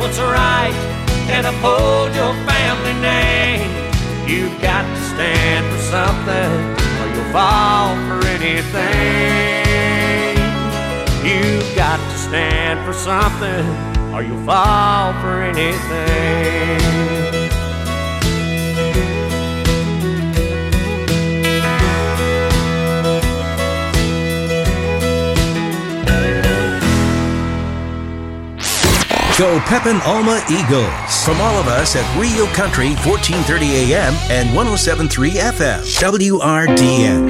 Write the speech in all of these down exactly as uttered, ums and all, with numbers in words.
what's right and uphold your family name. You've got to stand for something or you'll fall for anything. You've got to stand for something or you'll fall for anything. Go Pepin Alma Eagles. From all of us at Rio Country, fourteen thirty A M and one oh seven point three F M, W R D N.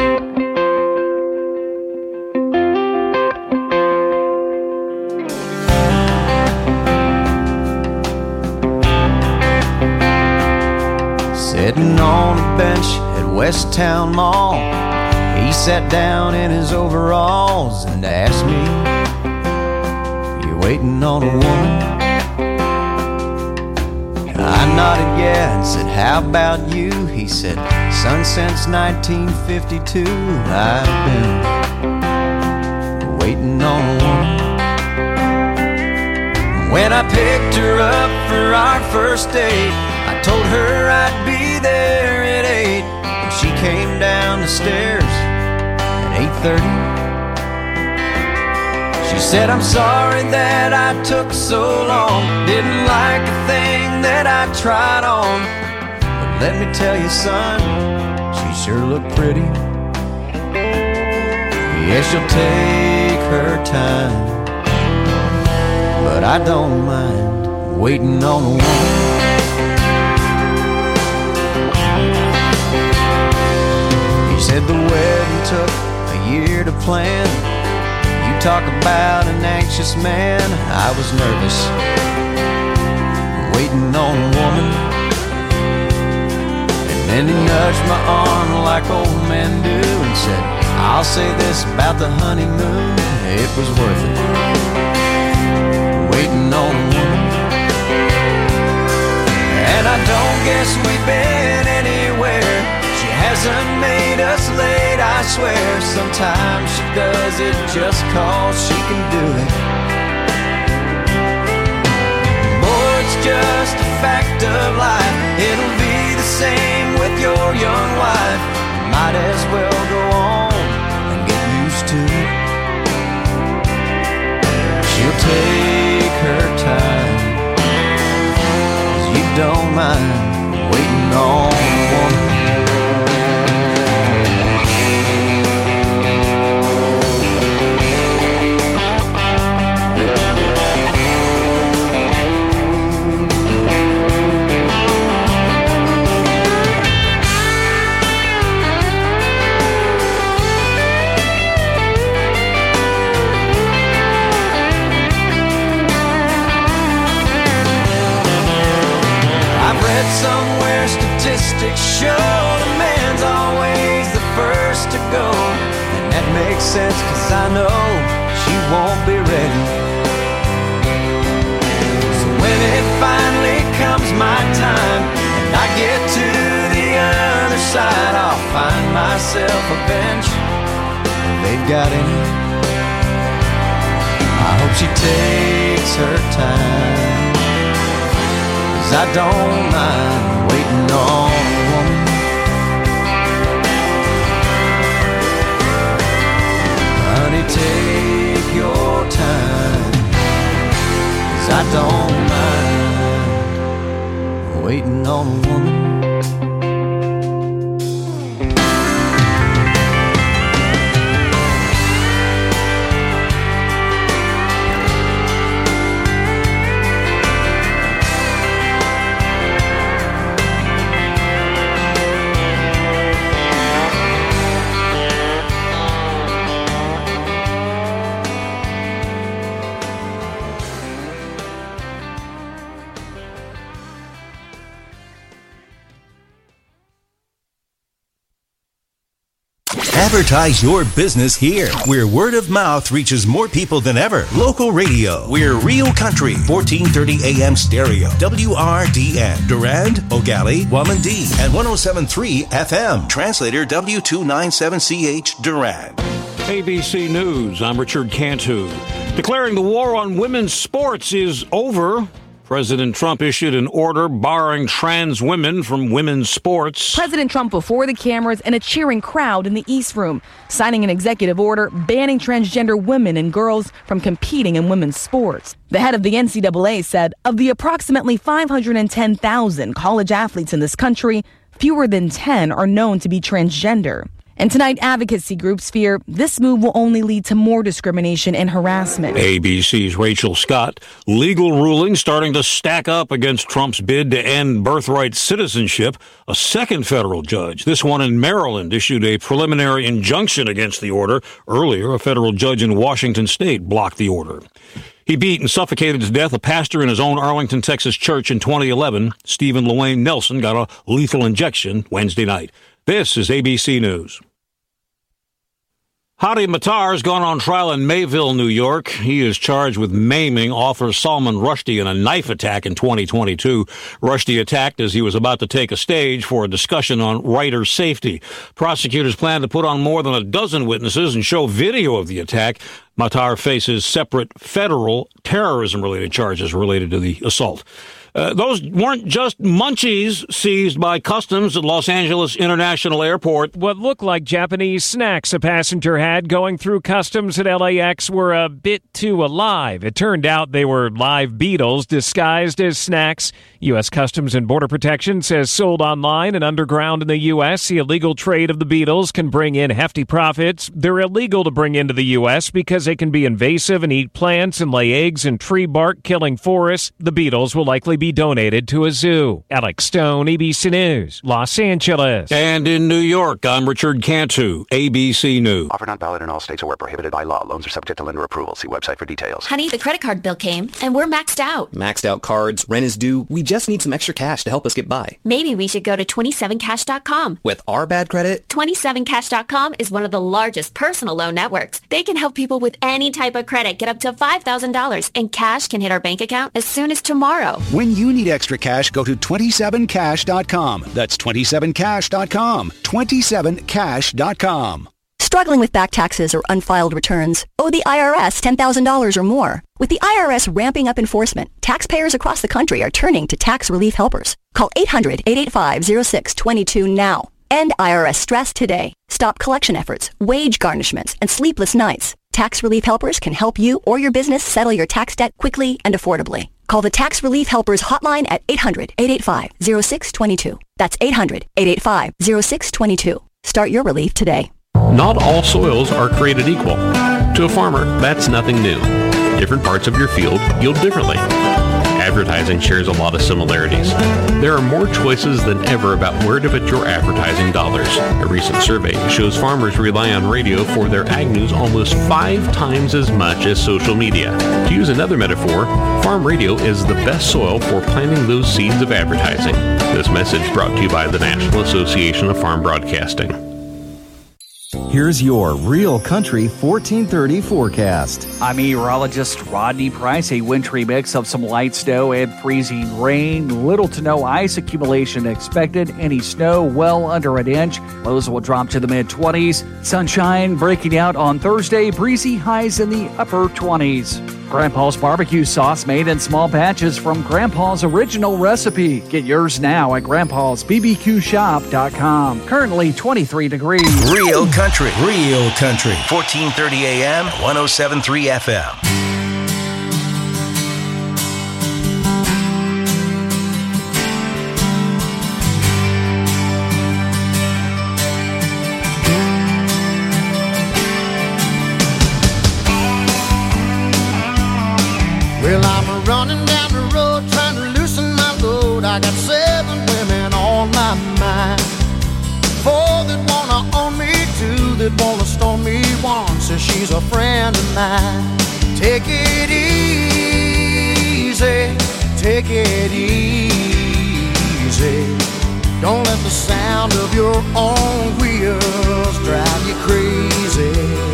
Sitting on a bench at West Town Mall, he sat down in his overalls and asked me, "You waiting on a woman?" I nodded yeah and said, "How about you?" He said, "Son, since nineteen fifty-two I've been waiting on a woman." When I picked her up for our first date, I told her I'd be there at eight, and she came down the stairs at eight thirty. She said, "I'm sorry that I took so long, didn't like a thing that I tried on, but let me tell you, son, she sure looked pretty. Yeah, she'll take her time, but I don't mind waiting on a woman." He said the wedding took a year to plan. You talk about an anxious man, I was nervous, waiting on a woman. And then he nudged my arm like old men do and said, "I'll say this about the honeymoon, it was worth it, waiting on a woman." And I don't guess we've been anywhere, she hasn't made us late, I swear. Sometimes she does it just cause she can do it. Boy, it's just a fact of life, it'll be the same with your young wife. You might as well go on and get used to it. She'll take her time, 'cause you don't mind waiting on a woman. Somewhere statistics show the man's always the first to go, and that makes sense, 'cause I know she won't be ready. So when it finally comes my time and I get to the other side, I'll find myself a bench where they've got any. I hope she takes her time, 'cause I don't mind waiting on a woman. Honey, take your time, 'cause I don't mind waiting on a woman. Advertise your business here, where word of mouth reaches more people than ever. Local radio. We're Rio Country, fourteen thirty A M stereo, W R D N. Durand, Ogali, Wamandee, and one oh seven point three F M. Translator W two ninety-seven C H, Durand. A B C News, I'm Richard Cantu. Declaring the war on women's sports is over, President Trump issued an order barring trans women from women's sports. President Trump before the cameras and a cheering crowd in the East Room, signing an executive order banning transgender women and girls from competing in women's sports. The head of the N C double A said of the approximately five hundred ten thousand college athletes in this country, fewer than ten are known to be transgender. And tonight, advocacy groups fear this move will only lead to more discrimination and harassment. A B C's Rachel Scott. Legal rulings starting to stack up against Trump's bid to end birthright citizenship. A second federal judge, this one in Maryland, issued a preliminary injunction against the order. Earlier, a federal judge in Washington state blocked the order. He beat and suffocated to death a pastor in his own Arlington, Texas church in twenty eleven. Stephen Lewayne Nelson got a lethal injection Wednesday night. This is A B C News. Hadi Matar's gone on trial in Mayville, New York. He is charged with maiming author Salman Rushdie in a knife attack in twenty twenty-two. Rushdie attacked as he was about to take a stage for a discussion on writer safety. Prosecutors plan to put on more than a dozen witnesses and show video of the attack. Matar faces separate federal terrorism-related charges related to the assault. Uh, those weren't just munchies seized by customs at Los Angeles International Airport. What looked like Japanese snacks a passenger had going through customs at L A X were a bit too alive. It turned out they were live beetles disguised as snacks. U S. Customs and Border Protection says sold online and underground in the U S, the illegal trade of the beetles can bring in hefty profits. They're illegal to bring into the U S because they can be invasive and eat plants and lay eggs in tree bark, killing forests. The beetles will likely be donated to a zoo. Alex Stone, A B C News, Los Angeles. And in New York, I'm Richard Cantu, A B C News. Offer not valid in all states or where prohibited by law. Loans are subject to lender approval. See website for details. Honey, the credit card bill came, and we're maxed out. Maxed out cards, rent is due. We just need some extra cash to help us get by. Maybe we should go to twenty-seven cash dot com. With our bad credit? twenty-seven cash dot com is one of the largest personal loan networks. They can help people with any type of credit get up to five thousand dollars, and cash can hit our bank account as soon as tomorrow. When you need extra cash, go to twenty-seven cash dot com. That's twenty-seven cash dot com. twenty-seven cash dot com. Struggling with back taxes or unfiled returns? Owe the I R S ten thousand dollars or more? With the I R S ramping up enforcement, taxpayers across the country are turning to tax relief helpers. Call eight hundred, eight eight five, zero six two two now. End I R S stress today. Stop collection efforts, wage garnishments, and sleepless nights. Tax relief helpers can help you or your business settle your tax debt quickly and affordably. Call the Tax Relief Helpers hotline at eight hundred, eight eight five, zero six two two. That's eight hundred, eight eight five, zero six two two. Start your relief today. Not all soils are created equal. To a farmer, that's nothing new. Different parts of your field yield differently. Advertising shares a lot of similarities. There are more choices than ever about where to put your advertising dollars. A recent survey shows farmers rely on radio for their ag news almost five times as much as social media. To use another metaphor, farm radio is the best soil for planting those seeds of advertising. This message brought to you by the National Association of Farm Broadcasting. Here's your Real Country fourteen thirty forecast. I'm meteorologist Rodney Price. A wintry mix of some light snow and freezing rain. Little to no ice accumulation expected. Any snow well under an inch. Lows will drop to the mid-twenties. Sunshine breaking out on Thursday. Breezy highs in the upper twenties. Grandpa's barbecue sauce made in small batches from Grandpa's original recipe. Get yours now at grandpas b b q shop dot com. Currently twenty-three degrees. Real Country, Real Country, fourteen thirty A M, one oh seven point three F M. Well, I'm running down the road trying to loosen my load. I got seven women on my mind. Four that wanna own me, two that wanna stone me. One says she's a friend of mine. Take it easy, take it easy. Don't let the sound of your own wheels drive you crazy.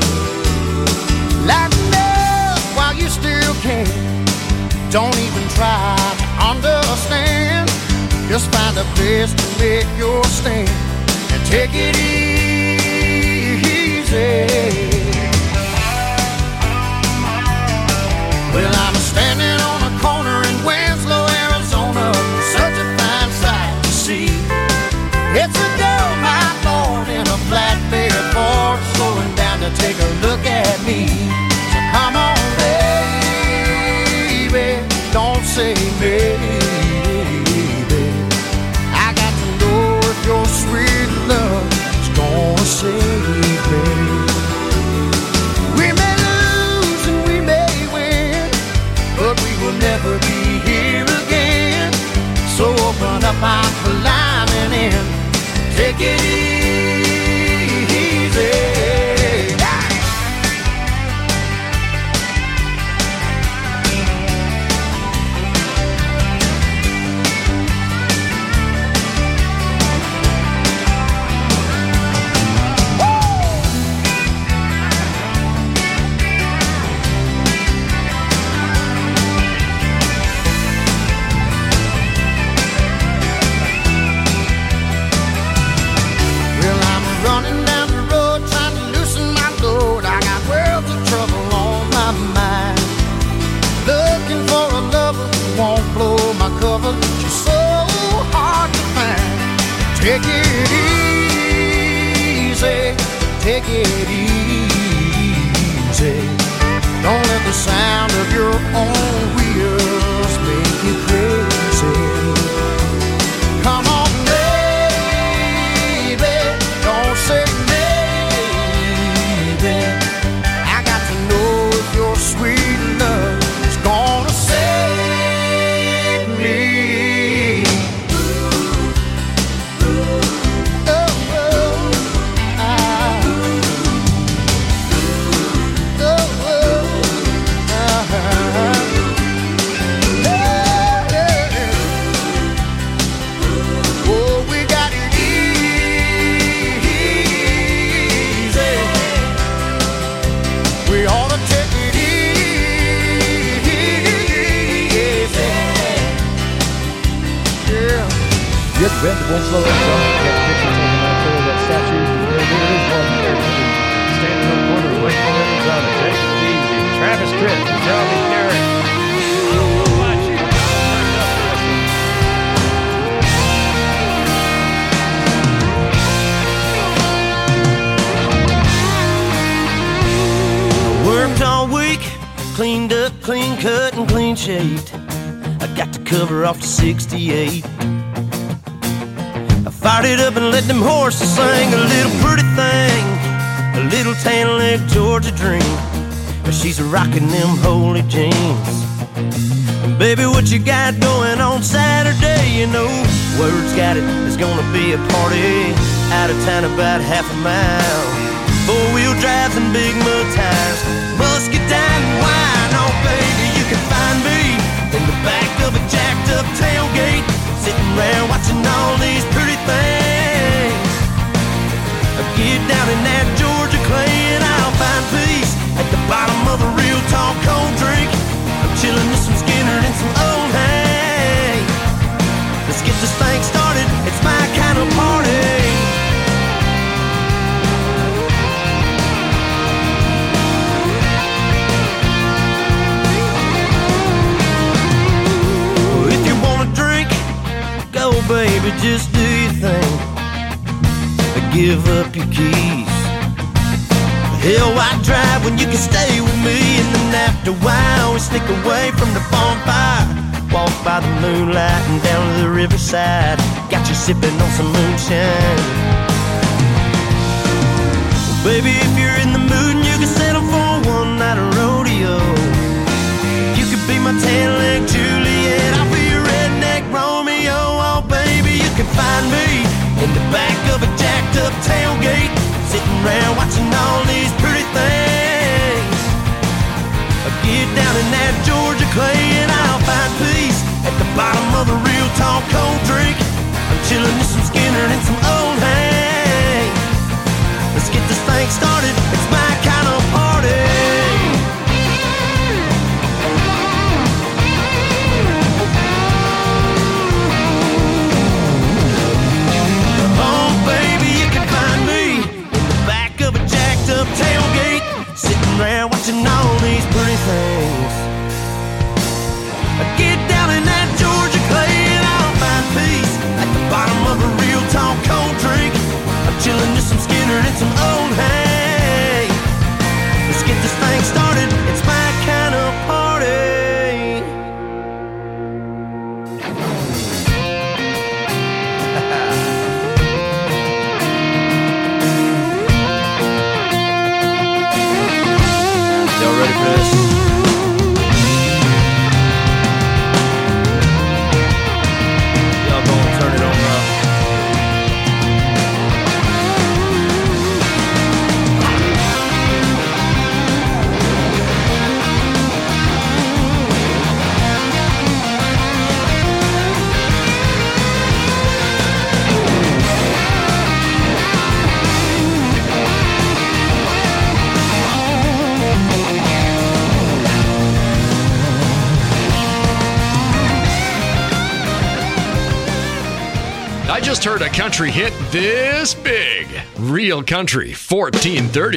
Lighten up while you still can. Don't even try to understand. Just find a place to make your stand and take it easy. Well, I'm standing on a corner in Winslow, say maybe. I got to know if your sweet love is gonna save me. We may lose and we may win, but we will never be here again. So open up our climbing in, take it easy. Take it easy, take it easy. Don't let the sound of your own wheels make you crazy. Come on, baby, don't say maybe. I got to know if your sweet love is gonna save me. Yes, Ben, it won't slow us down. We got a picture taken out there of that statue. There, there is one there. Standing on the corner of Western Arizona. Take it easy. Travis Tritt, Johnny Derrick. Worked all week, cleaned up, clean cut, and clean shaved. I got the cover off the sixty-eight. Fired it up and let them horses sing. A little pretty thing, a little tan leg Georgia dream. But she's rocking them holy jeans. And baby, what you got going on Saturday? You know, word's got it, there's gonna be a party out of town about half a mile. Four-wheel drives and big mud tires, muscadine and wine. Oh baby, you can find me in the back of a jacked up tailgate, sitting around watching all these pretty things. Get down in that Georgia clay and I'll find peace at the bottom of a real tall cold drink. I'm chilling with some Skinner and some old hay. Let's get this thing started, it's my kind of party. If you wanna drink, go baby, just do your thing. Give up your keys. Hell, why drive when you can stay with me? And then after a while, we sneak away from the bonfire, walk by the moonlight and down to the riverside. Got you sipping on some moonshine. Well, baby, if you're in the mood and you can settle for one night of rodeo, you could be my tan-leg Juliet, I'll be your redneck Romeo. Oh, baby, you can find me in the back of a jacked up tailgate, sitting around watching all these pretty things. I get down in that Georgia clay and I'll find peace at the bottom of a real tall cold drink. I'm chilling with some Skinner and some old hay. Let's get this thing started, it's my kind of party. I just heard a country hit this big. Real Country fourteen thirty.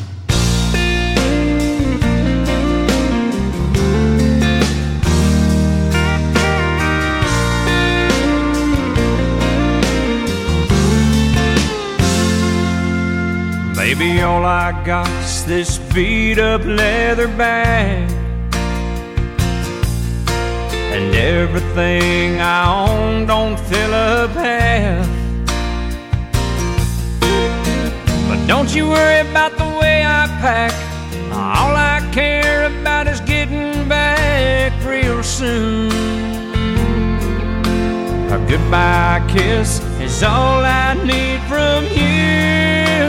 Baby, all I got's this beat up leather bag, and everything I own don't fill up half. But don't you worry about the way I pack. All I care about is getting back real soon. A goodbye kiss is all I need from you.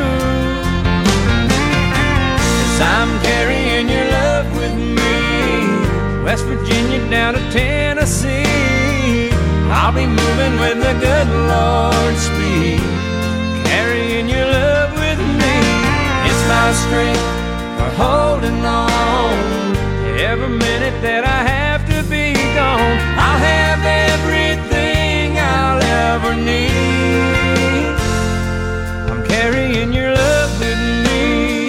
'Cause I'm carrying your love with me, West Virginia down to Tennessee. I'll be moving with the good Lord's speed, carrying your love with me. It's my strength for holding on. Every minute that I have to be gone, I'll have everything I'll ever need. I'm carrying your love with me.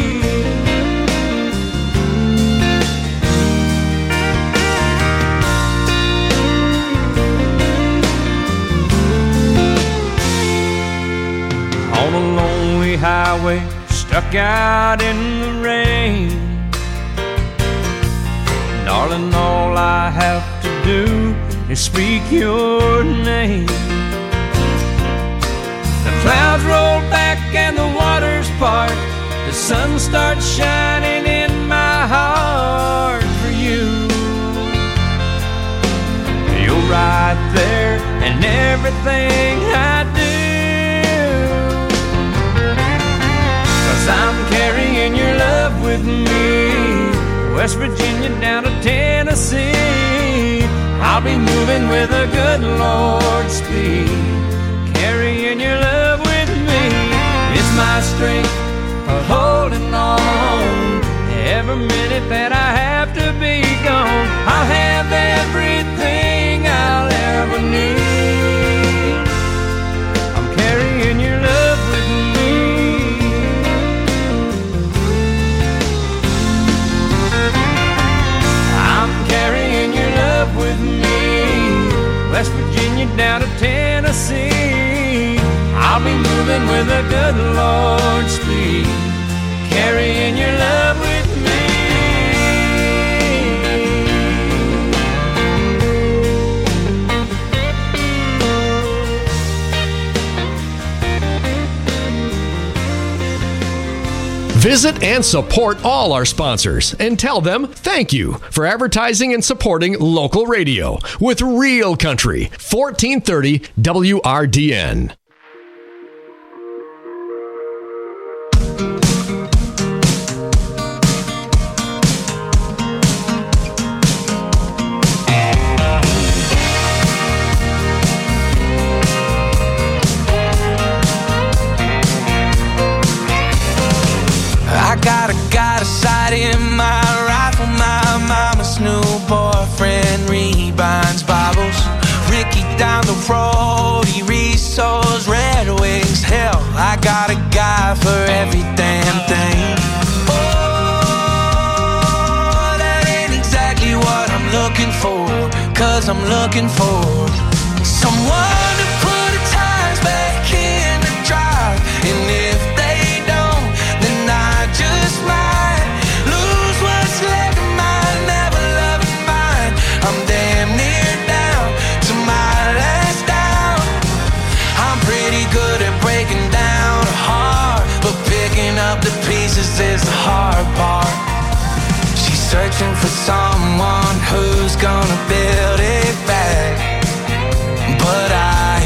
On a lonely highway, stuck out in the rain. Darling, all I have to do is speak your name. The clouds roll back and the waters part. The sun starts shining in my heart for you. You're right there in everything I do. I'm carrying your love with me, West Virginia down to Tennessee. I'll be moving with a good Lord's speed, carrying your love with me. It's my strength for holding on. Every minute that I have to be gone, I'll have everything I'll ever need. I'm carrying your love with me. With me, West Virginia down to Tennessee. I'll be moving with a good Lord's speed, carrying your love with me. Visit and support all our sponsors and tell them thank you for advertising and supporting local radio with Real Country fourteen thirty W R D N. In my rifle, my mama's new boyfriend rebinds Bibles. Ricky down the road, he resows Red Wings. Hell, I got a guy for every damn thing. Oh, that ain't exactly what I'm looking for, 'cause I'm looking for someone to put the tires back in the drive. And if they don't, then I just might up the pieces is the hard part. She's searching for someone who's gonna build it back, but I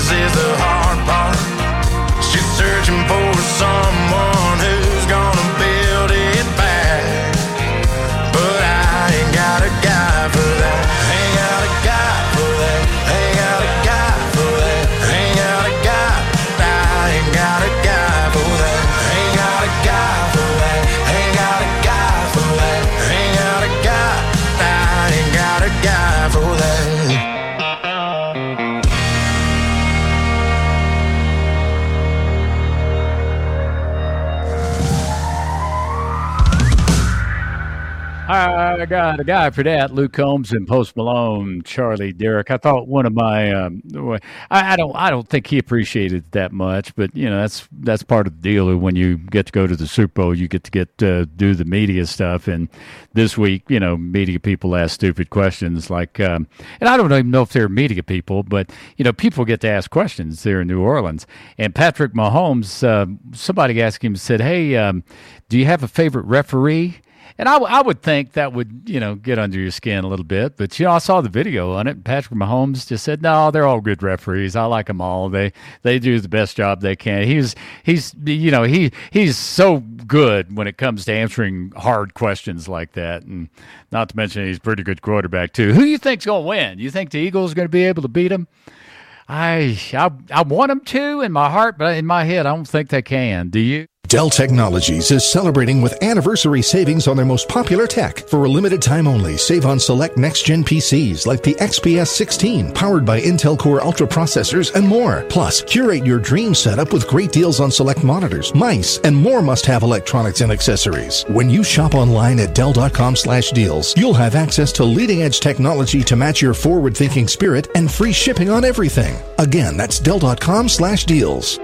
this is the hard part. She's searching for someone who's gonna build it back. But I ain't got a guy for that. Ain't got a guy for that. Ain't got a guy for that. Ain't got a guy. I ain't got a guy for that. Ain't got a guy for that. Ain't got a guy for that. Ain't got a guy. I ain't got a guy for that. I got a guy for that. Luke Combs and Post Malone, Charlie Derrick. I thought one of my, um, I, I don't, I don't think he appreciated it that much, but you know, that's that's part of the deal. When you get to go to the Super Bowl, you get to get uh, do the media stuff. And this week, you know, media people ask stupid questions like, um, and I don't even know if they're media people, but you know, people get to ask questions there in New Orleans. And Patrick Mahomes, uh, somebody asked him, said, "Hey, um, do you have a favorite referee?" And I, w- I would think that would, you know, get under your skin a little bit. But, you know, I saw the video on it. Patrick Mahomes just said, no, they're all good referees. I like them all. They they do the best job they can. He's, he's you know, he he's so good when it comes to answering hard questions like that. And not to mention he's a pretty good quarterback, too. Who do you think's going to win? You think the Eagles are going to be able to beat him? I, I, I want them to in my heart, but in my head, I don't think they can. Do you? Dell Technologies is celebrating with anniversary savings on their most popular tech. For a limited time only, save on select next-gen P Cs like the X P S sixteen, powered by Intel Core Ultra processors and more. Plus, curate your dream setup with great deals on select monitors, mice, and more must-have electronics and accessories. When you shop online at Dell.com slash deals, you'll have access to leading-edge technology to match your forward-thinking spirit and free shipping on everything. Again, that's Dell.com slash deals.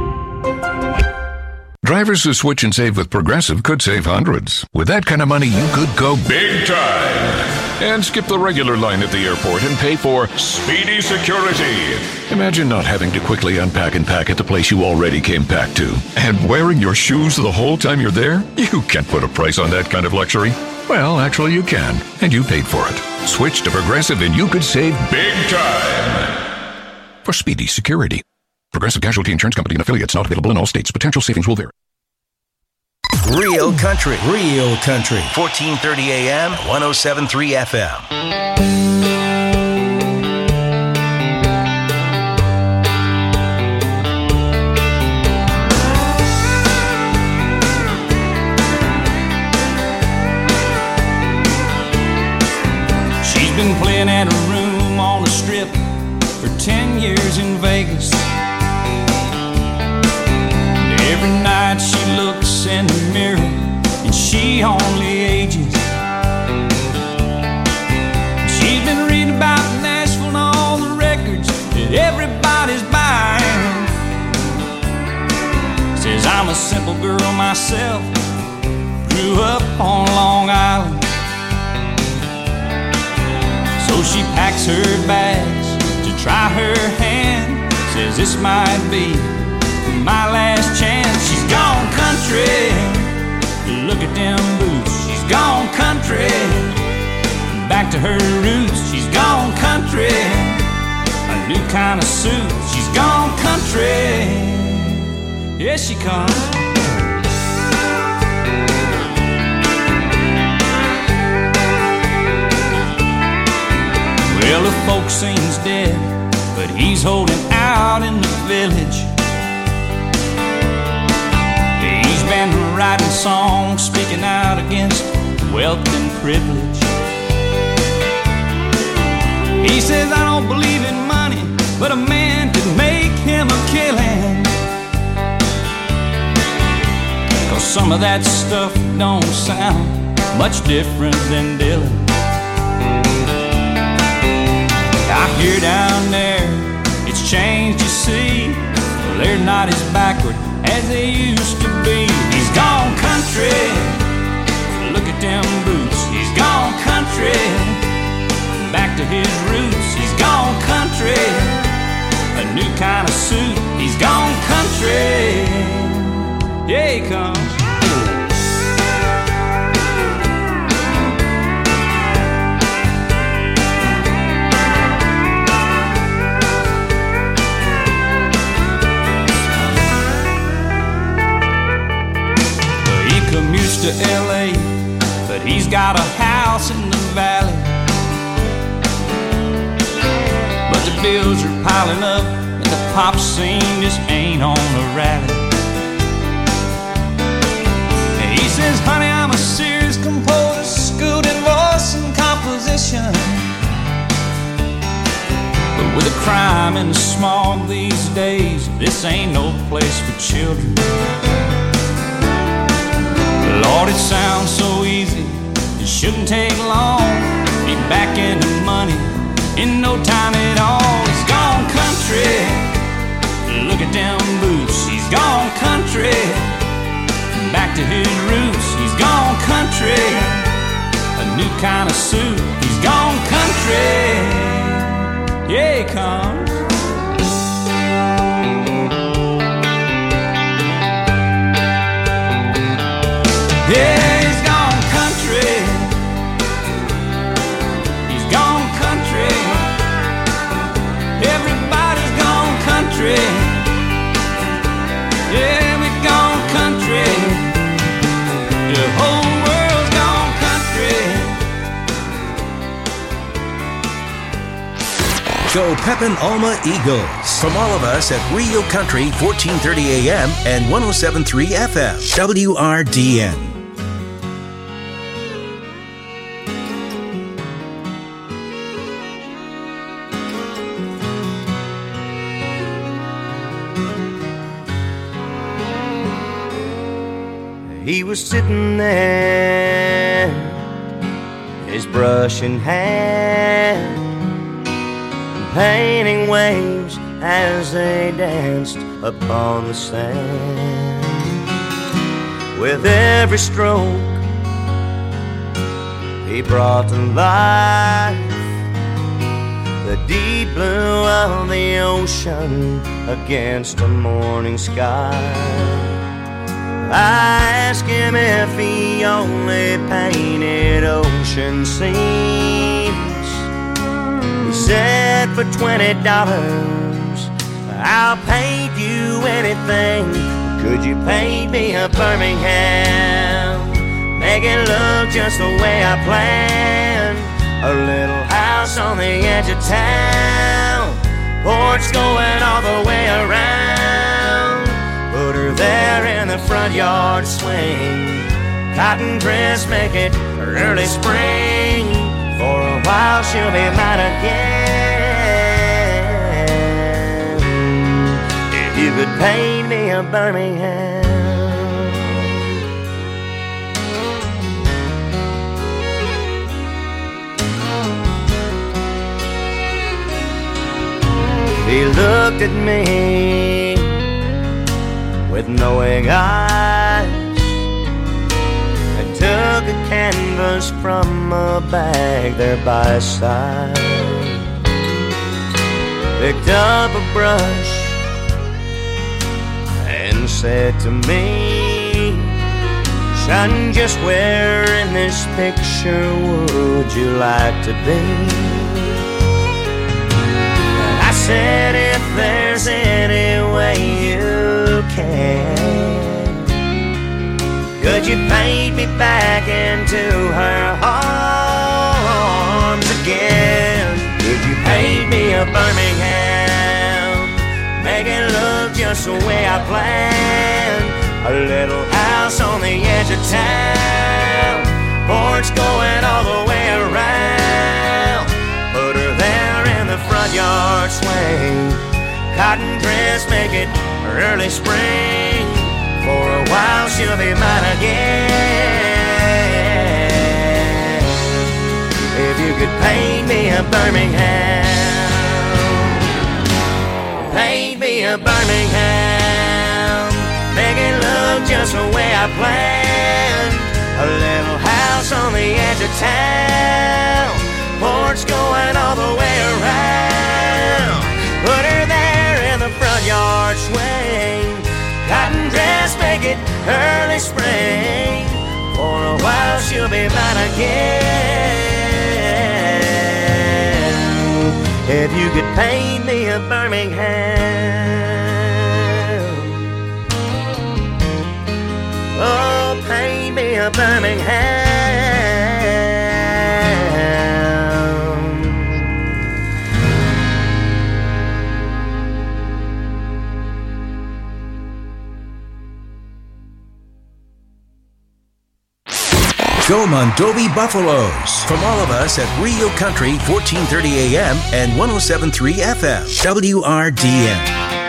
Drivers who switch and save with Progressive could save hundreds. With that kind of money, you could go big time and skip the regular line at the airport and pay for speedy security. Imagine not having to quickly unpack and pack at the place you already came packed to. And wearing your shoes the whole time you're there? You can't put a price on that kind of luxury. Well, actually you can, and you paid for it. Switch to Progressive and you could save big time for speedy security. Progressive Casualty Insurance Company and affiliates, not available in all states. Potential savings will vary. Real country, real country. fourteen thirty A M, one oh seven point three F M. She's been playing at a room on the strip for ten years in Vegas. Every night she looks in the mirror and she only ages. She's been reading about Nashville and all the records that everybody's buying. Says I'm a simple girl myself, grew up on Long Island. So she packs her bags to try her hand. Says this might be my last chance. She's gone country. Look at them boots. She's gone country. Back to her roots. She's gone country. A new kind of suit. She's gone country. Here she comes. Well, the folk scene's dead, but he's holding out in the village. He's been writing songs, speaking out against wealth and privilege. He says, I don't believe in money, but a man could make him a killing. 'Cause some of that stuff don't sound much different than Dylan. I hear down there, it's changed, you see. Well, they're not as backward as they used to be. He's gone country. Look at them boots. He's gone country. Back to his roots. He's gone country. A new kind of suit. He's gone country. Yeah, he comes. to L A, but he's got a house in the valley. But the bills are piling up, and the pop scene just ain't on a rally. And he says, honey, I'm a serious composer, schooled in voice and composition. But with the crime and the smog these days, this ain't no place for children. Lord, it sounds so easy, it shouldn't take long. Be back into money in no time at all. He's gone country, look at them boots. He's gone country, back to his roots. He's gone country, a new kind of suit. He's gone country, yeah, he comes. Yeah, he's gone country. He's gone country. Everybody's gone country. Yeah, we've gone country. The whole world's gone country. Go Pepin Alma Eagles. From all of us at Rio Country, fourteen thirty A M and one oh seven point three F M, W R D N. He was sitting there, his brush in hand, painting waves as they danced upon the sand. With every stroke, he brought to life the deep blue of the ocean against the morning sky. I asked him if he only painted ocean scenes. He said, for twenty dollars, I'll paint you anything. Could you paint me a Birmingham? Make it look just the way I planned. A little house on the edge of town, porch going all the way around. Put her there in the front yard swing. Cotton dress, make it early spring. For a while she'll be mine again. If you could paint me a Birmingham. He looked at me with knowing eyes, and took a canvas from a bag there by his side. Picked up a brush and said to me, son, just where in this picture would you like to be? And I said, if there's any way you can, could you paint me back into her arms again? Could you paint me a Birmingham? Make it look just the way I planned. A little house on the edge of town, porch going all the way around. Put her there in the front yard swing. Cotton dress, make it early spring. For a while she'll be mine again. If you could paint me a Birmingham, paint me a Birmingham. Make it look just the way I planned. A little house on the edge of town, porch going all the way around. Put her there in the front yard swing. Cotton dress, make it early spring. For a while she'll be mine again. If you could paint me a Birmingham, oh, paint me a Birmingham. Go Mondovi Buffaloes. From all of us at Rio Country, fourteen thirty A M and one oh seven point three F M, W R D N.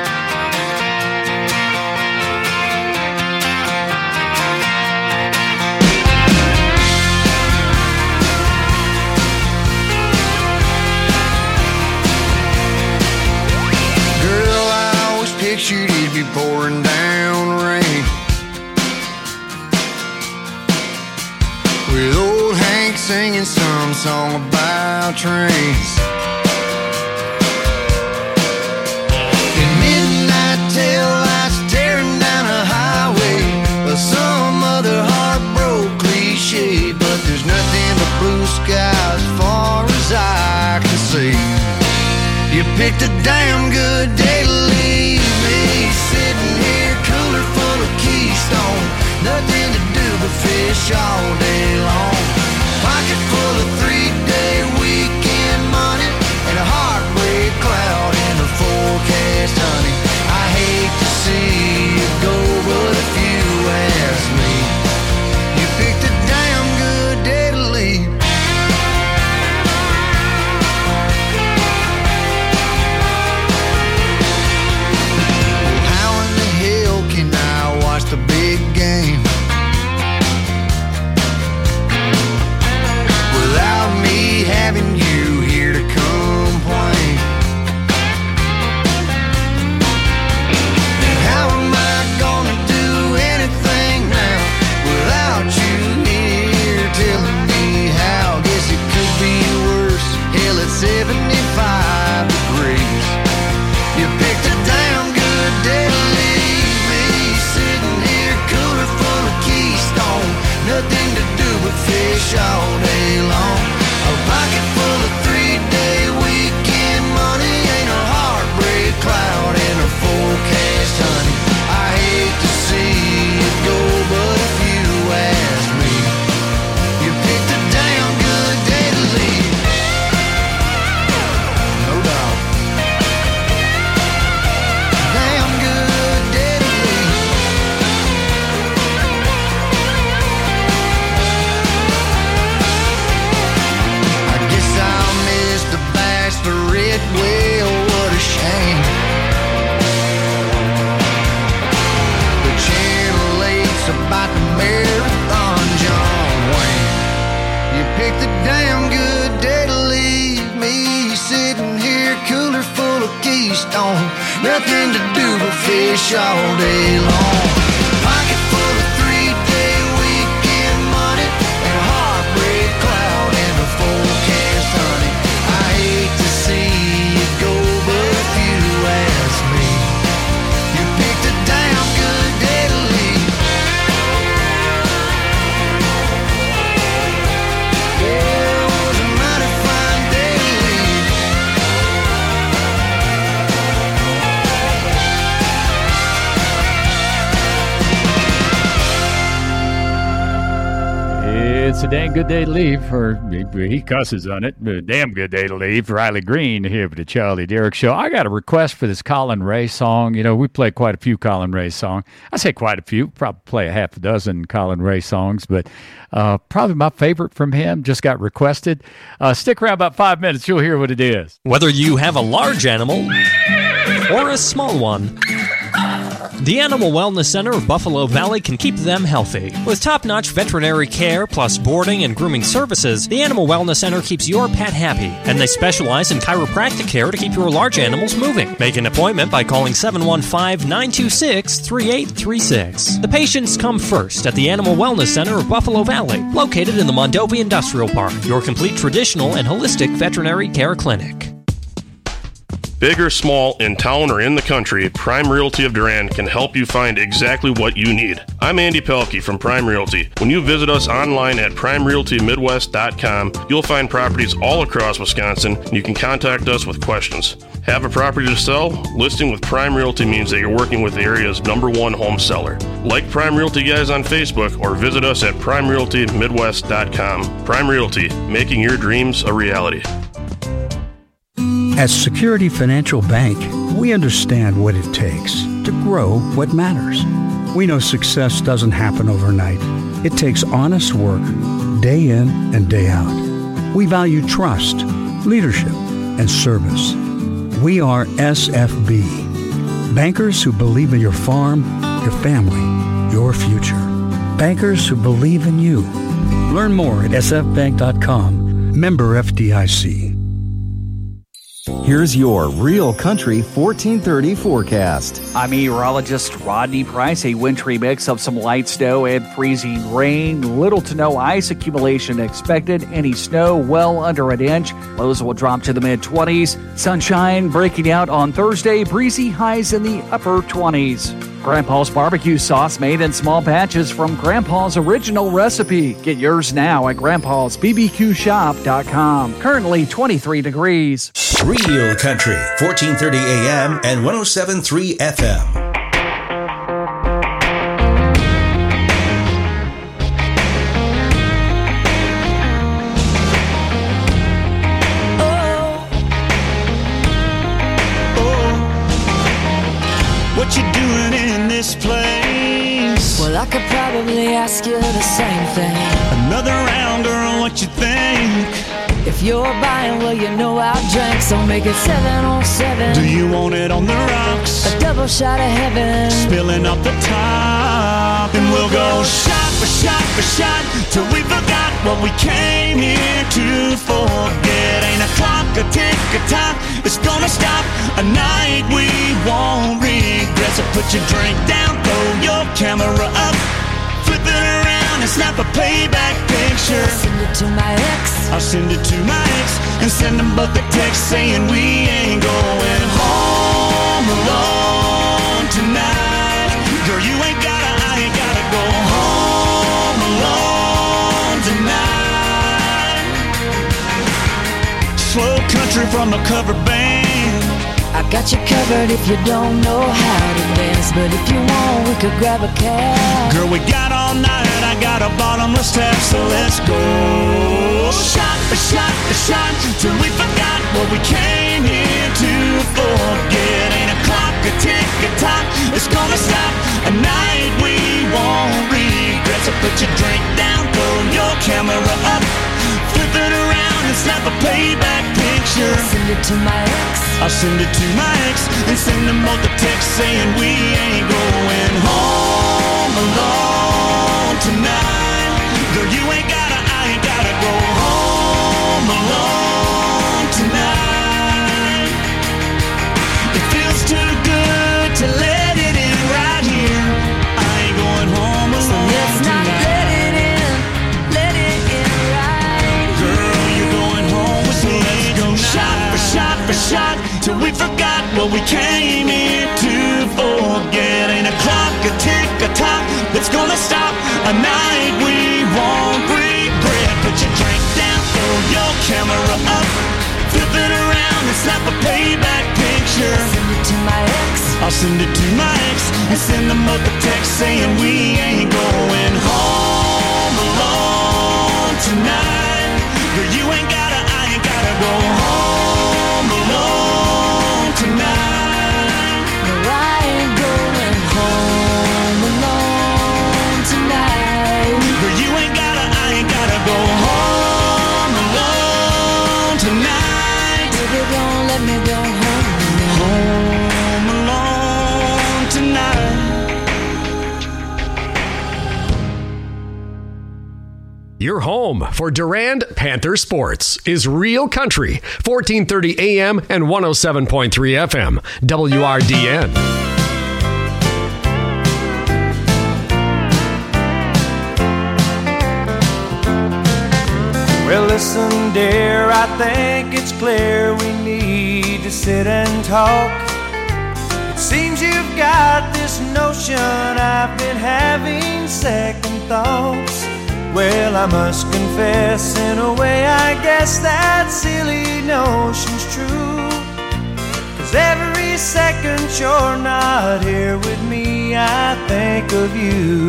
Girl, I always pictured it'd be pouring down rain, with old Hank singing some song about trains. In midnight tail lights tearing down a highway, or some other heartbroken cliche, but there's nothing but blue skies as far as I can see. You picked a damn good day to leave me, sitting here cooler full of Keystone, nothing to do but fish all day long. Pocket full of three-day weekend money and a heartbreak cloud in the forecast, honey. I hate to see you go, but if you ask me, you picked a damn good day to leave. How in the hell can I watch the big game without me having you here to complain? And how am I gonna do anything now without you here telling me how? Guess it could be worse. Hell, it's seventy-five degrees. You picked a damn good day to leave me, sitting here cooler full of Keystone, nothing to do but fish all day long. A pocket full of three-day weekend money ain't a heartbreak cloud in a forecast, honey. I hate to see you go, but if you ask me, you picked a damn good day to leave. No doubt. Damn good day to leave. I guess I'll miss the bachelorette, well, what a shame. The Channel eight's about the marathon, John Wayne. You picked a damn good day to leave me, sitting here cooler full of Keystone, nothing to do but fish all day long. Pocket full of three-day weekend money and a heartbreak cloud in the forecast, honey. I hate to see you go, but if you ask me, you picked a damn good day to leave. Yeah, it was a mighty fine day to leave. It's a dang good day to leave, or he cusses on it. A damn good day to leave. Riley Green here with the Charlie Derrick Show. I got a request for this Colin Ray song. You know, we play quite a few Colin Ray songs. I say quite a few, probably play a half a dozen Colin Ray songs, but uh, probably my favorite from him just got requested. Uh, stick around about five minutes. You'll hear what it is. Whether you have a large animal or a small one, the Animal Wellness Center of Buffalo Valley can keep them healthy. With top-notch veterinary care plus boarding and grooming services, the Animal Wellness Center keeps your pet happy, and they specialize in chiropractic care to keep your large animals moving. Make an appointment by calling seven one five, nine two six, three eight three six. The patients come first at the Animal Wellness Center of Buffalo Valley, located in the Mondovi Industrial Park, your complete traditional and holistic veterinary care clinic. Big or small, in town or in the country, Prime Realty of Durand can help you find exactly what you need. I'm Andy Pelkey from Prime Realty. When you visit us online at prime realty midwest dot com, you'll find properties all across Wisconsin, and you can contact us with questions. Have a property to sell? Listing with Prime Realty means that you're working with the area's number one home seller. Like Prime Realty Guys on Facebook or visit us at prime realty midwest dot com. Prime Realty, making your dreams a reality. At Security Financial Bank, we understand what it takes to grow what matters. We know success doesn't happen overnight. It takes honest work, day in and day out. We value trust, leadership, and service. We are S F B, bankers who believe in your farm, your family, your future. Bankers who believe in you. Learn more at s f bank dot com. Member F D I C. Here's your Real Country fourteen thirty forecast. I'm meteorologist Rodney Price. A wintry mix of some light snow and freezing rain. Little to no ice accumulation expected. Any snow well under an inch. Lows will drop to the mid-twenties. Sunshine breaking out on Thursday. Breezy highs in the upper twenties. Grandpa's barbecue sauce made in small batches from Grandpa's original recipe. Get yours now at grandpas b b q shop dot com. Currently twenty-three degrees. Real Country, fourteen thirty A M and one oh seven point three F M. What you doing in this place? Well, I could probably ask you the same thing. Another round, girl, what you think? If you're buying, well, you know I'll drink, so make it seven on seven. Do you want it on the rocks? A double shot of heaven, spilling off the top, and we'll go shot for shot for shot till we forgot what we came here to forget. Ain't a clock, a tick, a tock, it's gonna stop a night we won't regret. So put your drink down, throw your camera up, flip it around and snap a payback picture. I'll send it to my ex. I'll send it to my ex and send them both a text saying we ain't going home alone tonight. Girl, you ain't gotta, I ain't gotta go home alone tonight. Slow country from a cover band. I got you covered if you don't know how to dance, but if you want, we could grab a cab. Girl, we got all night, I got a bottomless tap, so let's go. Shot for shot for shot, till we forgot what we came here to forget. Ain't a clock, a tick, a tock, it's gonna stop a night we won't regret. So put your drink down, throw your camera up, flip it around and snap a payback picture. I'll send it to my ex. I'll send it to my ex and send them both a text saying we ain't going home alone tonight. Girl, you ain't gotta, I ain't gotta go home alone tonight. It feels too good to let it in right here. I ain't going home alone so let's not tonight. let it in, let it in right. Girl, you're going home with me. Let's go shot for shot for shot till we forgot what we came here to forget. Ain't a clock, a tick, a tock that's gonna stop a night we won't regret. Put your drink down, throw your camera up, flip it around and snap a payback picture. I'll send it to my ex. I'll send it to my ex and send them both a text saying we ain't going home alone tonight. Girl, you ain't gotta, I ain't gotta go home alone tonight. No, I ain't going home alone tonight. Girl, you ain't gotta, I ain't gotta go home alone tonight. Baby, don't let me go home alone. Home alone tonight. Your home for Durand Panther Sports is Real Country, fourteen thirty A M and one oh seven point three F M, W R D N. Well, listen, dear, I think it's clear we need to sit and talk. It seems you've got this notion I've been having second thoughts. Well, I must confess, in a way, I guess that silly notion's true. 'Cause every second you're not here with me, I think of you.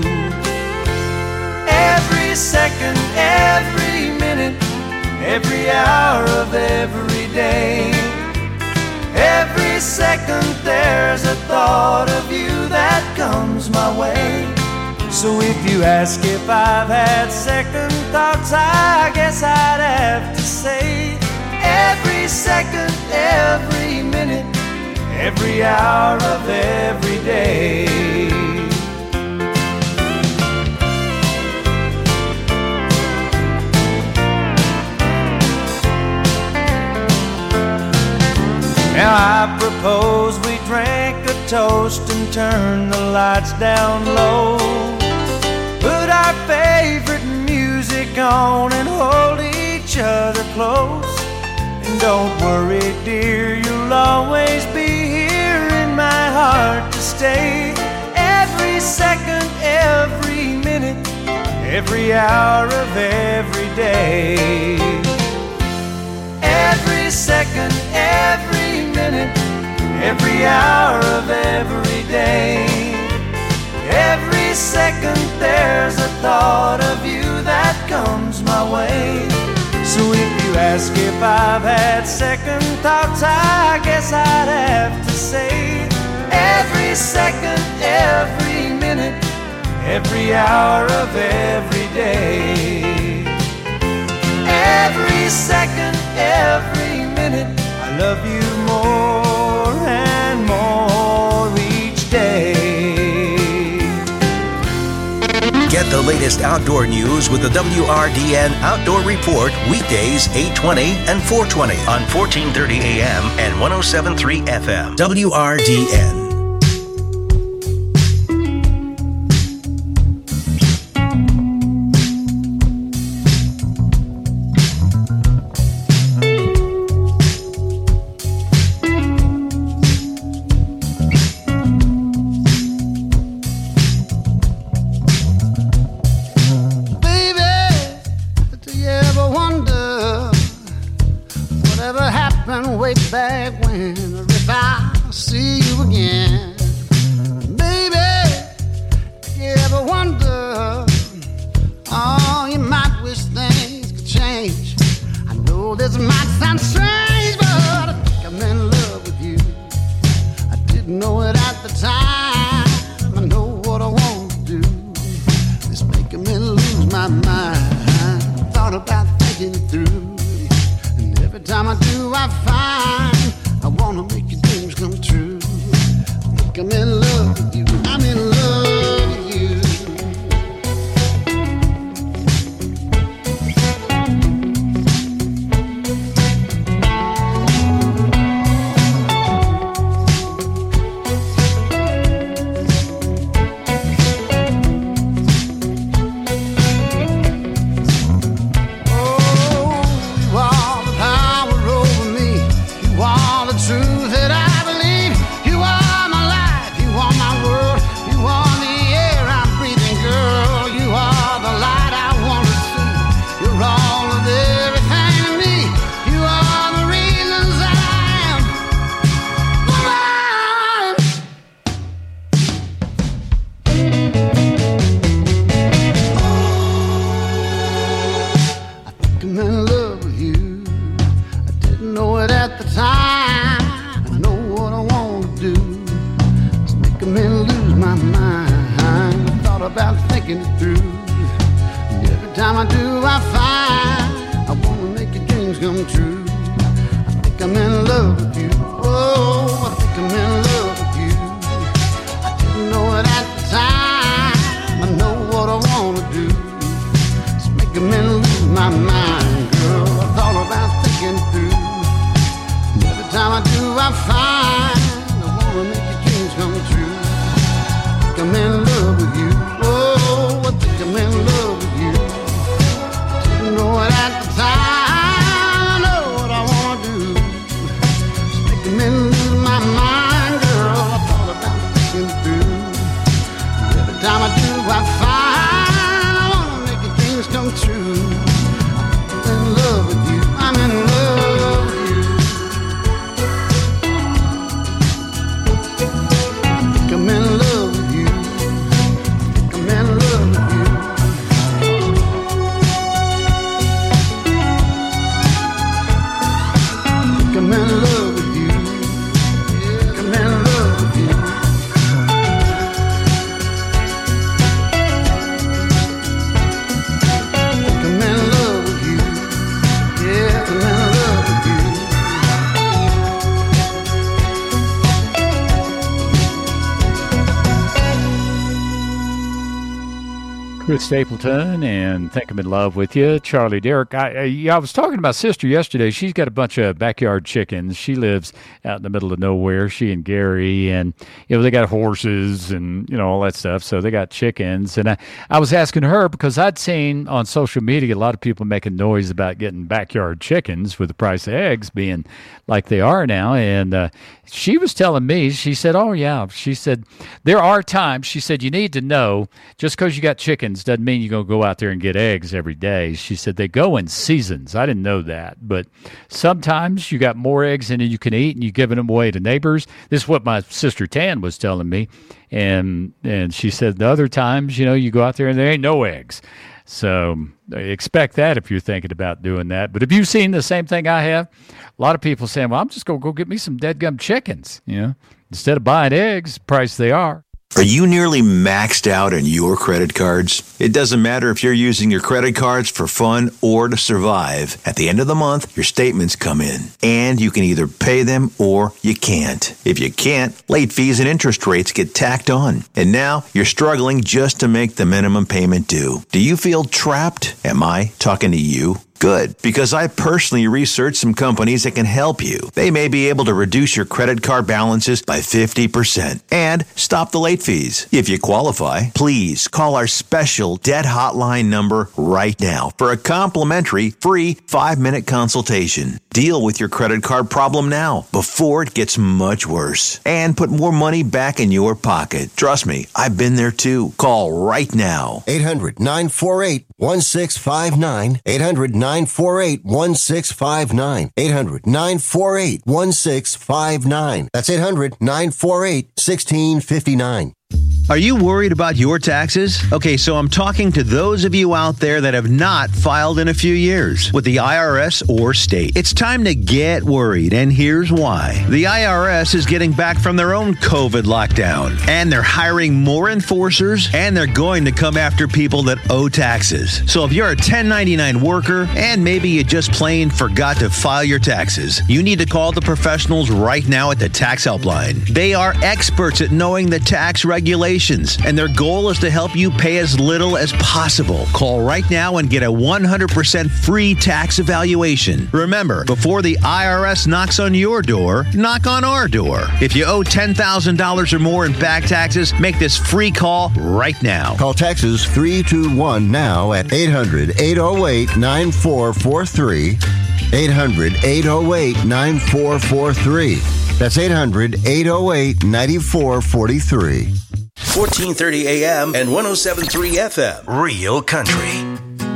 Every second, every minute, every hour of every day. Every second there's a thought of you that comes my way. So if you ask if I've had second thoughts, I guess I'd have to say every second, every minute, every hour of every day. Now I propose we drink a toast and turn the lights down low. Put our favorite music on and hold each other close. And don't worry, dear, you'll always be here in my heart to stay. Every second, every minute, every hour of every day. Every second, every minute, every hour of every day. Every second there's a thought of you that comes my way. So if you ask if I've had second thoughts, I guess I'd have to say every second, every minute, every hour of every day. Every second, every minute, I love you more and more each day. Get the latest outdoor news with the W R D N Outdoor Report weekdays eight twenty and four twenty on fourteen thirty A M and one oh seven point three F M. W R D N. I'm in Chris Stapleton and Think I'm in Love with You, Charlie Derrick. I, I, yeah, I was talking to my sister yesterday. She's got a bunch of backyard chickens. She lives out in the middle of nowhere, she and Gary, and you know they got horses and you know all that stuff. So they got chickens, and I, I was asking her because I'd seen on social media a lot of people making noise about getting backyard chickens with the price of eggs being like they are now, and uh, she was telling me, she said, "Oh yeah," she said there are times. She said you need to know just because you got chickens doesn't mean you're going to go out there and get eggs every day. She said they go in seasons. I didn't know that. But sometimes you got more eggs than you can eat and you're giving them away to neighbors. This is what my sister Tan was telling me. And and she said the other times, you know, you go out there and there ain't no eggs. So expect that if you're thinking about doing that. But have you seen the same thing I have? A lot of people saying, well, I'm just going to go get me some dead-gum chickens, you know, instead of buying eggs, the price they are. Are you nearly maxed out on your credit cards? It doesn't matter if you're using your credit cards for fun or to survive. At the end of the month, your statements come in, and you can either pay them or you can't. If you can't, late fees and interest rates get tacked on. And now you're struggling just to make the minimum payment due. Do you feel trapped? Am I talking to you? Good, because I personally researched some companies that can help you. They may be able to reduce your credit card balances by fifty percent and stop the late fees. If you qualify, please call our special debt hotline number right now for a complimentary free five-minute consultation. Deal with your credit card problem now before it gets much worse and put more money back in your pocket. Trust me, I've been there too. Call right now. eight hundred nine four eight one six five nine. eight hundred nine four eight one six five nine. eight hundred nine four eight one six five nine. That's eight hundred nine four eight one six five nine. Are you worried about your taxes? Okay, so I'm talking to those of you out there that have not filed in a few years with the I R S or state. It's time to get worried, and here's why. The I R S is getting back from their own COVID lockdown, and they're hiring more enforcers, and they're going to come after people that owe taxes. So if you're a ten ninety-nine worker, and maybe you just plain forgot to file your taxes, you need to call the professionals right now at the Tax Helpline. They are experts at knowing the tax regulations, and their goal is to help you pay as little as possible. Call right now and get a one hundred percent free tax evaluation. Remember, before the I R S knocks on your door, knock on our door. If you owe ten thousand dollars or more in back taxes, make this free call right now. Call Taxes three two one now at eight hundred eight oh eight nine four four three. eight hundred eight oh eight nine four four three. That's eight hundred eight oh eight nine four four three. fourteen thirty A M and one oh seven point three F M. Real Country.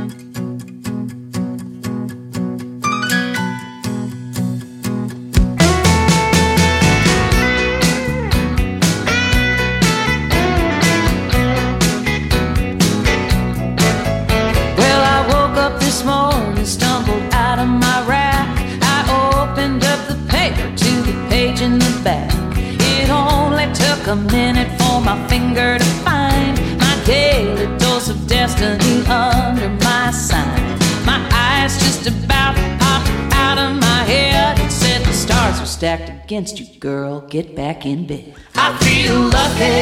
Well, I woke up this morning, stumbled out of my rack. I opened up the paper to the page in the back. It only took a minute for my finger to find my daily dose of destiny under my sign. My eyes just about popped out of my head. It said the stars are stacked against you, girl. Get back in bed. I feel lucky.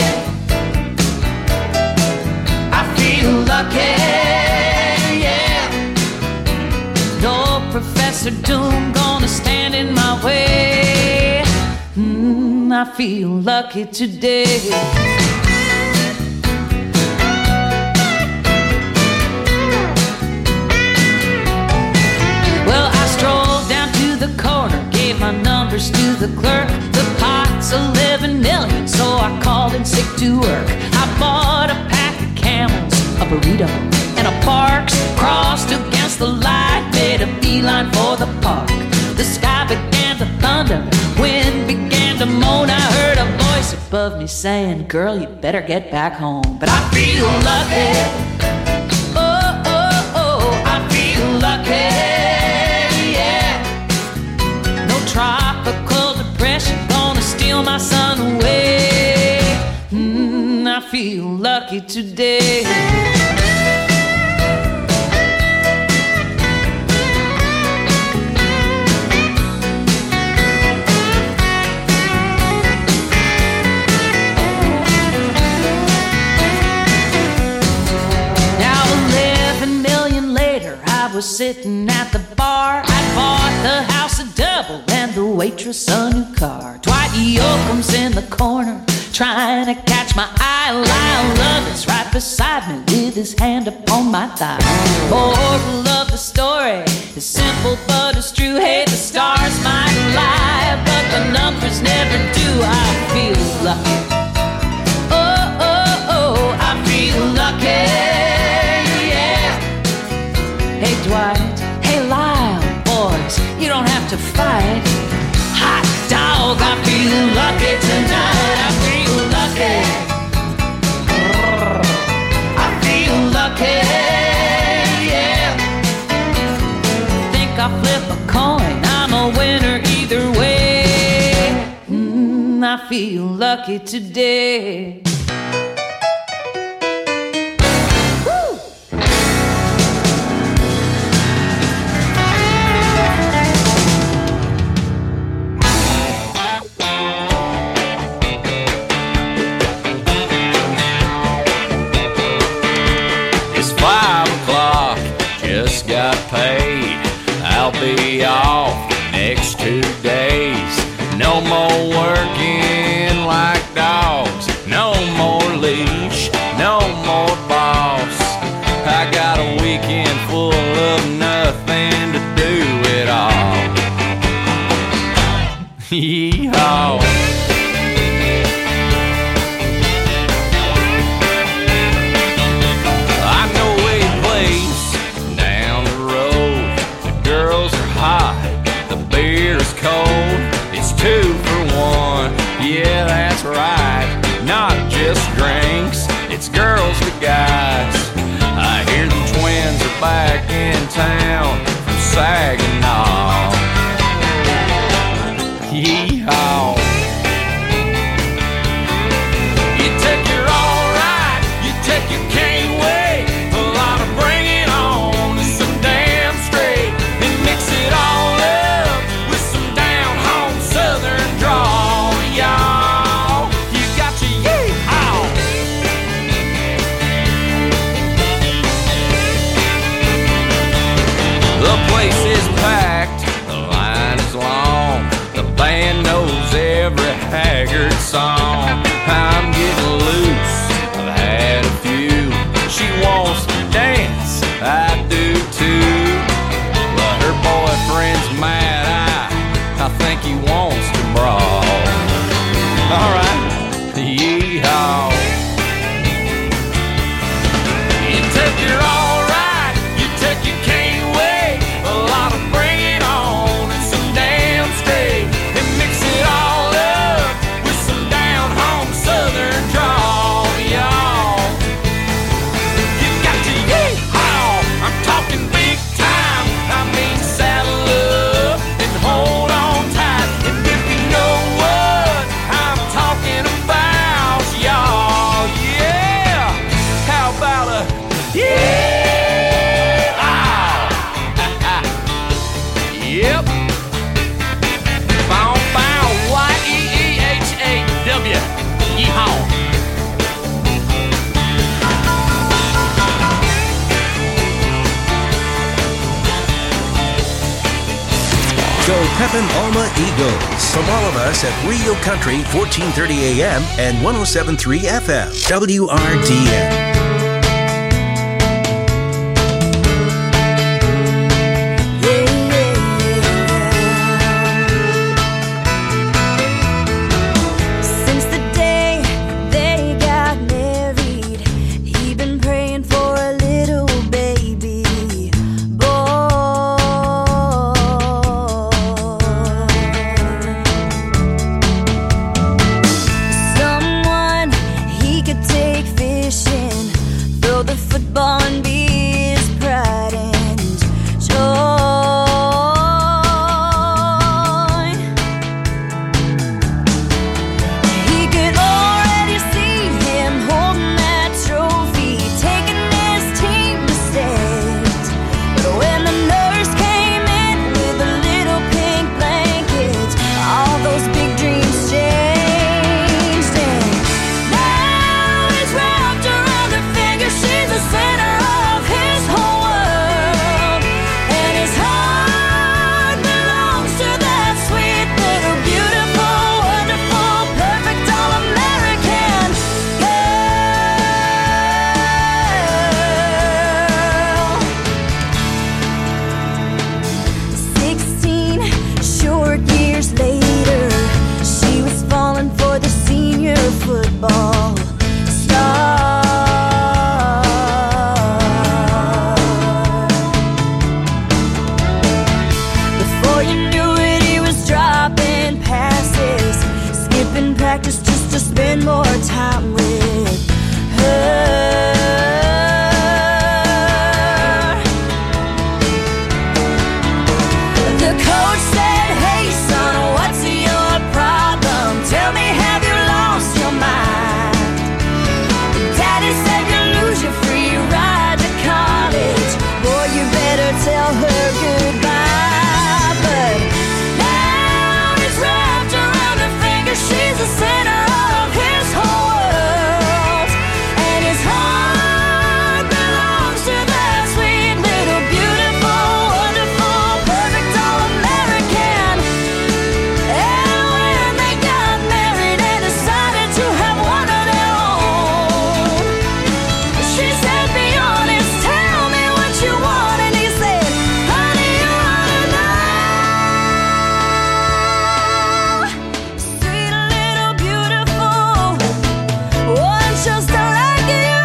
I feel lucky, yeah. No Professor Doom gonna stand in my way. Mm, I feel lucky today. Well, I strolled down to the corner, gave my numbers to the clerk. The pot's eleven million, so I called in sick to work. I bought a pack of Camels, a burrito, and a Parks. Crossed against the light, made a beeline for the park. The sky began to thunder, wind began to moan. I heard a voice above me saying, girl, you better get back home. But I feel lucky. Oh, oh, oh, I feel lucky, yeah. No tropical depression gonna steal my sun away. Mm, I feel lucky today. sitting at the bar. I bought the house a double and the waitress a new car. Dwight Yoakam's in the corner trying to catch my eye. Lyle Lovett's right beside me with his hand upon my thigh. Moral of the story is simple but it's true. Hey, the stars might lie, but the numbers never do. I feel lucky. Oh, oh, oh, I feel lucky. Yeah. Hey, Dwight. Hey, Lyle. Boys, you don't have to fight. Hot dog, I feel lucky tonight. I feel lucky. I feel lucky. Yeah. Think I'll flip a coin. I'm a winner either way. Mm, I feel lucky today. Got paid, I'll be off next two days. No more working like dogs, no more leash, no more boss. I got a weekend full of nothing to do at all. Yee-haw. Two for one, yeah, that's right. Not just drinks, it's girls to guys. I hear them twins are back in town from Saginaw. Yee-haw. You take your alright, you take your can't wait. A lot of bring it on and some damn straight. And mix it all up with some down home southern drawl, y'all. You got to yee-haw. The place is packed, the line is long. The band knows every Haggard song. I'm getting loose, I've had a few. She wants to dance, I do too. But her boyfriend's mad, I, I think he wants to brawl. Alright, yee-haw. You take your alright, you take your can't wait. A lot of bring it on and some damn straight. And mix it all up with some down home southern drawl, y'all. You got to yee-haw. I'm talking big time, I mean saddle up and hold on tight. And if you know what I'm talking about, y'all, yeah. How about a yeah? Yep. Bow, bow, Y E E H A W. Yeehaw. Go Pepin Alma Eagles. From all of us at Real Country, fourteen thirty A M and one oh seven point three F M. W R D N. Since the day they got married, he been praying for a little baby boy. Someone he could take fishing keeping practice just to spend more time with her. The coach said, hey son, what's your problem? Tell me, have you lost your mind? Daddy said you lose your free ride to college. Boy, you better tell her goodbye. But now he's wrapped around her finger. She's the center of his whole world, and his heart belongs to that sweet little beautiful, wonderful, perfect all-American. And when they got married and decided to have one of their own, she said, be honest, tell me what you want. And he said, honey, you wanna know? Sweet little beautiful one just like you.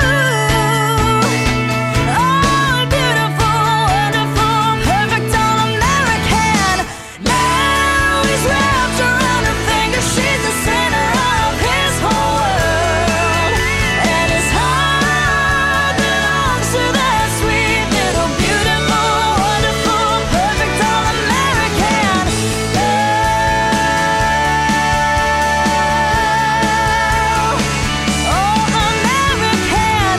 Oh, beautiful, wonderful, perfect all-American. Now he's wrapped around her finger. She's the center of his whole world, and his heart belongs to that sweet little beautiful, wonderful, perfect all-American girl. Oh, American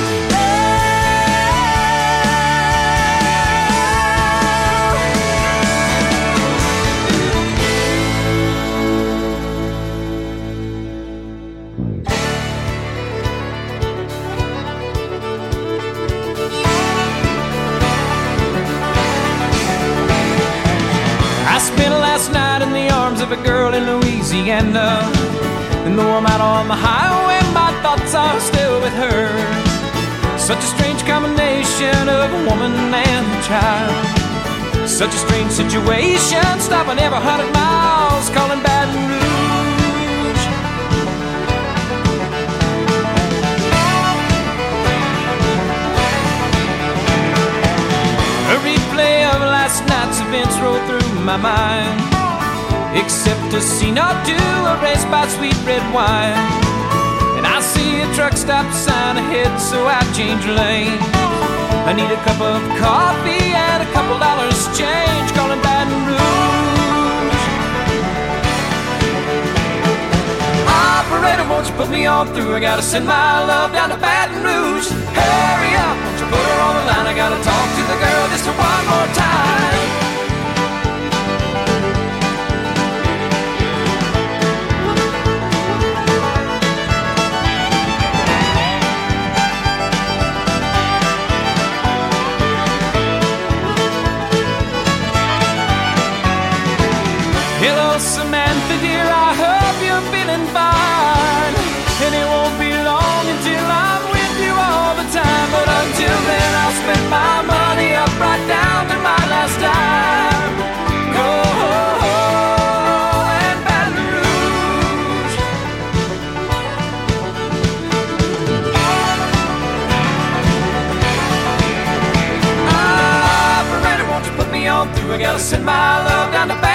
I spent last night in the arms of a girl in Louisiana, and though I'm out on the highway, my thoughts are still with her. Such a strange combination of a woman and a child. Such a strange situation, stopping every hundred miles, calling Baton Rouge. A replay of last night's events roll through my mind, except a scene or two erased by sweet red wine. And I see a truck stop sign ahead, so I change lane. I need a cup of coffee and a couple dollars change, calling Baton Rouge. Operator, won't you put me on through? I gotta send my love down to Baton Rouge. Hurry up, won't you put her on the line? I gotta talk to the girl just one more time. Hello, Samantha, dear, I hope you're feeling fine. And it won't be long until I'm with you all the time. But until then, I'll spend my money up right down to my last dime. Oh, and Baton Rouge. Operator, won't you put me on through? I gotta send my love down to Baton Rouge.